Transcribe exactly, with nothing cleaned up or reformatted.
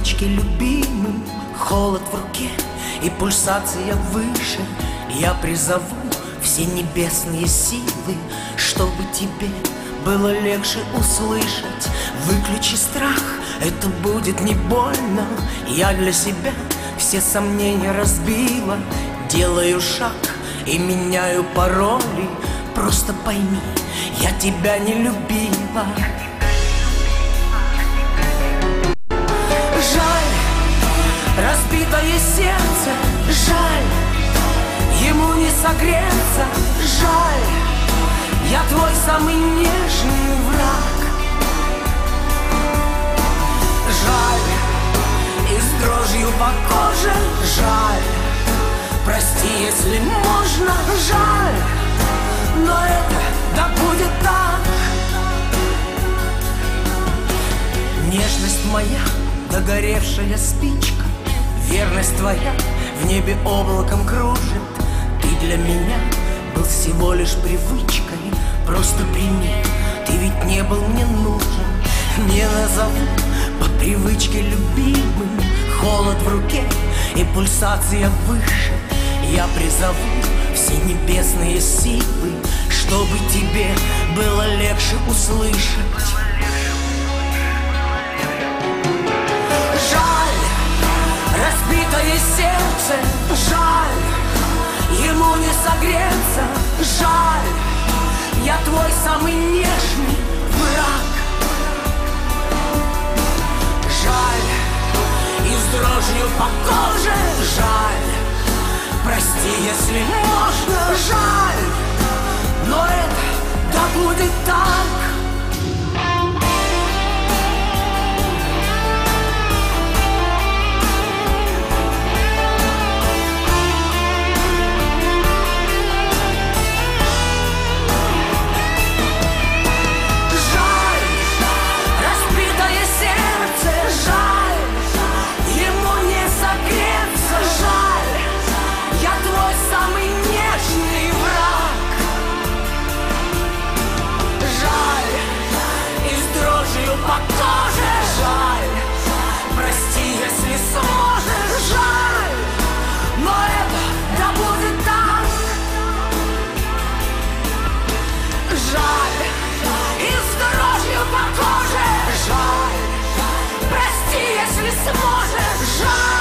привычке любимым. Холод в руке и пульсация выше. Я призову все небесные силы, чтобы тебе было легче услышать. Выключи страх, это будет не больно. Я для себя все сомнения разбила. Делаю шаг и меняю пароли. Просто пойми, я тебя не любила. Жаль, разбитое сердце, жаль, ему не согреться, жаль, я твой самый нежный враг. Жаль, и с дрожью по коже, жаль, прости, если можно, жаль, но это да будет так. Нежность моя, догоревшая спичка, верность твоя в небе облаком кружит. Ты для меня был всего лишь привычкой. Просто прими, ты ведь не был мне нужен. Не назову по привычке любимым. Холод в руке и пульсация выше. Я призову все небесные силы, чтобы тебе было легче услышать. Жаль, разбитое сердце, жаль, ему не согреться, жаль, я твой самый нежный враг. Жаль, и с дрожью по коже, жаль, прости, если можно, жаль, но это да будет так. По коже, жаль, прости, если сможешь, жаль, но это да будет так. Жаль, и с дрожью по коже, жаль, прости, если сможешь, жаль.